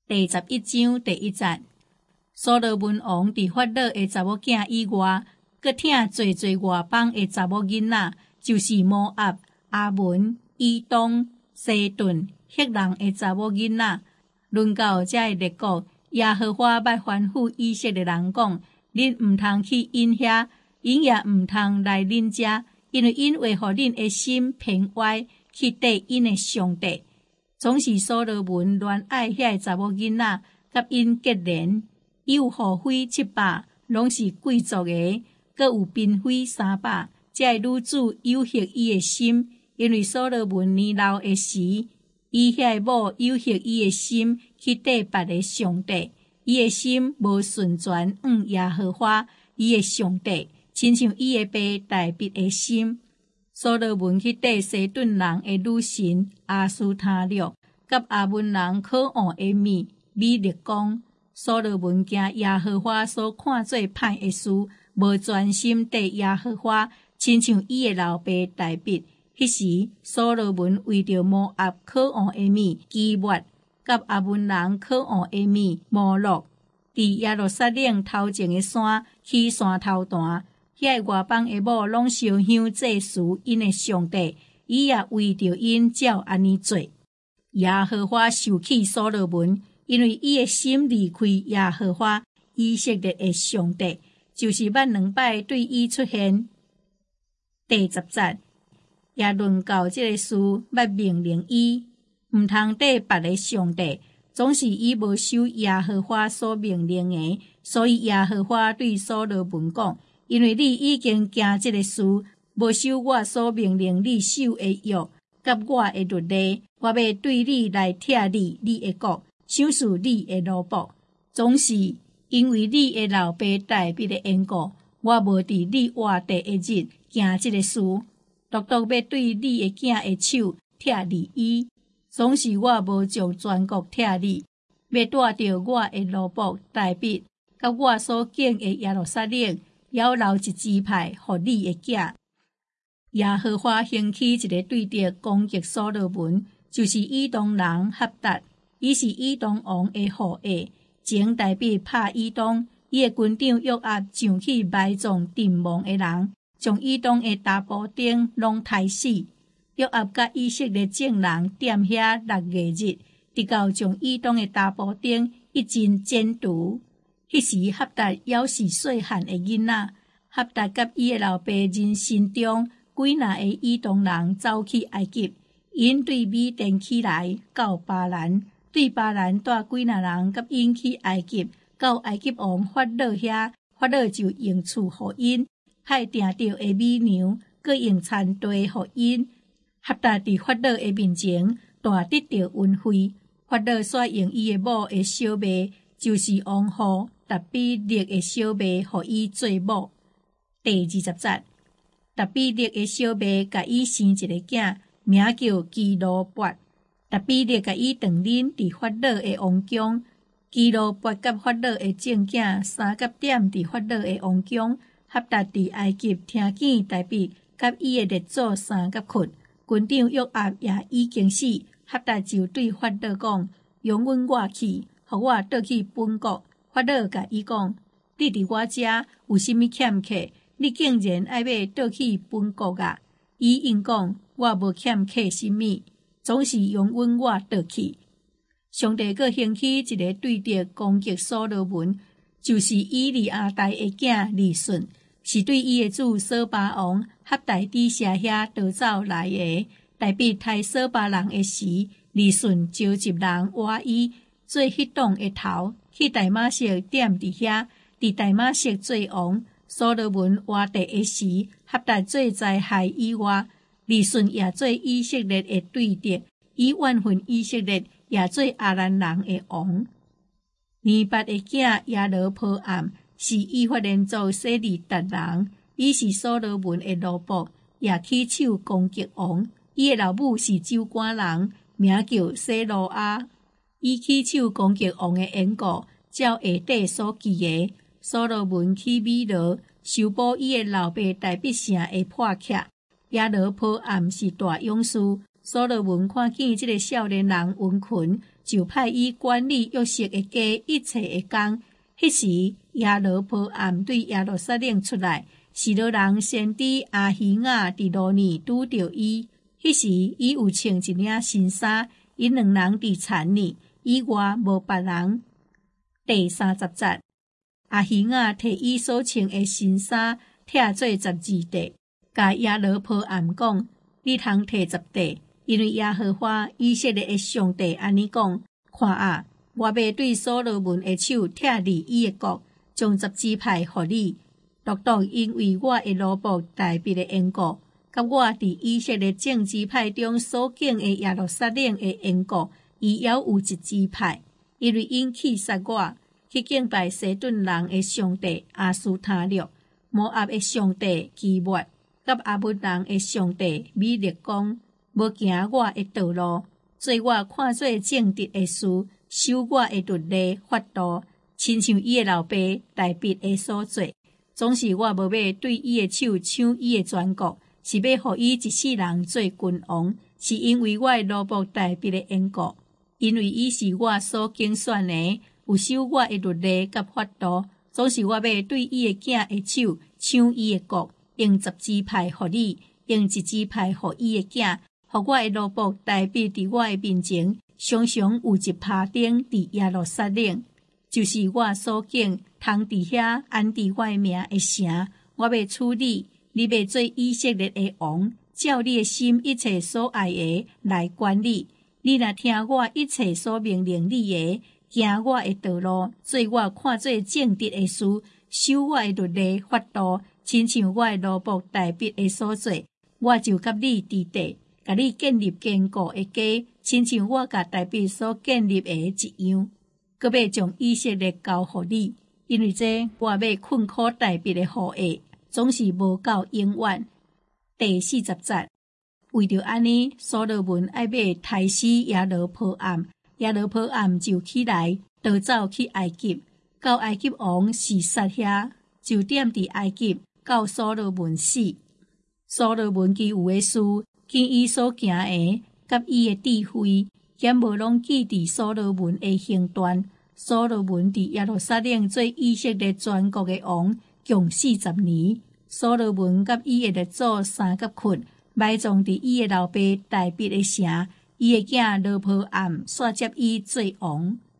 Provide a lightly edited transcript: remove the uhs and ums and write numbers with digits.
第11章第1節，所羅門王佇法老的查某囝以外，閣疼濟外邦的查某囡仔，就是摩押、阿門、以東、西頓、赫人的查某囡仔。論到這列國，耶和華捌吩咐以色列人講：恁毋通去因遐，因也毋通來恁遮，因為因為互恁的心偏歪，去跟因的上帝。總是所羅門戀愛遐查某囡仔，甲因結連，伊有後妃700，攏是貴族的，閣有嬪妃300。這女子誘惑伊的心，因為所羅門年老的時，伊遐某誘惑伊的心，去跟別個上帝。伊的心無順全往耶和華，伊的上帝，親像伊的爸大衛的心。所羅門去跟西頓人的女神亞斯他錄，甲亞捫人可俄的米勒講：所羅門行耶和華所看做歹的事，無專心跟耶和華，親像伊的老爸大衛。迄時，所羅門為着摩押可俄的米基抹，甲亞捫人可俄的米摩洛，佇耶路撒冷頭前的山起山頭壇。遐外邦的某攏燒香祭祀因的上帝，伊也為着因照安尼做。耶和華受氣所羅門，因為伊的心離開耶和華以色列的上帝，就是捌2擺對伊出現。第10節也論到這個事，捌命令伊毋通跟別個上帝，總是伊無守耶和華所命令的，所以耶和華對所羅門講：因為你已經行這個事，無守我所命令你守的約，甲我的律例，我要對你來拆你的國，賞賜你的奴僕。總是因為你的老爸大衛的緣故，我無佇你活地的日行這個事，獨獨要對你的囝的手拆你伊。總是我無將全國拆你，要帶着我的奴僕大衛，甲我所建的耶路撒冷，要留一支派，互你的囝。耶和華興起一個對敵攻擊所羅門，就是以東人哈達，伊是以東王的後裔。前大衛拍以東，伊的軍長約押上去埋葬陣亡的人，將以東的大埔丁攏殺死。約押甲以色列眾人踮遐6月日，直到將以東的大埔丁一盡剪除。迄時哈達猶是細漢的囡仔，哈達甲伊的老爸人心中幾若個以東人走去埃及，因對米甸起來到巴蘭，對巴蘭帶幾若人甲因去埃及，到埃及王法老遐，法老就用厝互因，害定着的米牛，閣用田地互因。哈達佇法老的面前大得着恩惠，法老煞用伊的某的小妹，就是王后達比勒的小妹，互伊做某。第20節，達比勒的小妹甲伊生一個囝，名叫基羅伯。達比勒甲伊長恁佇法老的王宮，基羅伯甲法老的眾囝三甲點佇法老的王宮。哈達佇埃及聽見大衛甲伊的列祖三甲困，軍長約押也已經死，哈達就對法老講：容阮我去，互我倒去本國。法老甲伊講：你佇我遮有甚物欠客？你竟然愛要倒去本國啊？伊應講：我無欠客甚物，總是容阮我倒去。上帝閣興起一個對敵攻擊所羅門，就是以利亞大的囝利順，是對伊的主所巴王哈大底下遐逃走來的。大衛殺所巴人的時，利順召集人挖伊做迄黨的頭，去大馬色點佇遐，佇大馬色做王。所羅門挖地的時，哈大做災害以外，利順也做以色列的對敵，以怨恨以色列，也做亞蘭人的王。尼八的囝耶羅波暗是以法蓮族洗利達人，伊是所羅門的奴僕，也起手攻擊王。伊的老母是州官人，名叫西羅亞。伊起手攻擊王的緣故，照下底所記的，所羅門去米羅修補伊的老爸大衛城的破殼。耶羅波暗是大勇士，所羅門看見這個少年人溫群， 就派伊管理约瑟的家一切的工。迄时耶罗波暗对耶路撒冷出来，示罗人先知阿希雅伫路尼拄着伊。迄时伊有穿一领新衫，因两人伫田里，以外无别人。第30节，阿希雅摕伊所穿的新衫拆做12块，甲耶罗波暗讲：你通摕10块，因为耶和华以色列的上帝安尼讲：看啊！我要对所罗门的手拆离伊的国，将10支派予你，独独因为我的奴仆大卫的缘故，甲我伫以色列众支派中所敬的耶路撒冷的缘故，伊也有1支派，因为因气杀我，去敬拜西顿人的上帝阿斯他略、摩押的上帝基抹，甲阿木人的上帝米勒公，无行我的道路，做我看做正直的事。守我的律例法度，亲像伊的老爸大卫的所做，总是我无要对伊的手抢伊的全国，是要互伊一世人做君王，是因为我的奴仆大卫的缘故，因为伊是我所拣选的，有守我的律例甲法度，总是我要对伊的囝的手抢伊的国，用10支派予你，用1支派予伊的囝，互我的奴仆大卫伫我的面前。常常有一趴顶伫耶路撒冷，就是我所敬通伫遐安置我的名的城。我要处理，你要做以色列的王，照你的心一切所爱的来管理。你若听我一切所命令你的，行我的道路，做我看做正直的事，守我的律例法度，亲像我的奴仆大卫的所做，我就甲你伫地，甲你建立坚固的家。亲像我甲大卫所建立的一样，搁要将以色列交予你，因为这我要困苦大卫的后裔，总是无够永远。第40节，为着安尼，所罗门爱要杀死耶罗波暗，耶罗波暗就起来逃走去埃及，到埃及王示撒遐，就踮伫埃及，到所罗门死。所罗门其有的事，见伊所行的。甲伊的智慧，咸无拢记伫所罗门的行传。所罗门伫耶路撒冷做以色列全国的王，共40年。所罗门甲伊的列祖三甲困，埋葬伫伊的老爸大卫的城。伊的囝罗波暗煞接伊做王。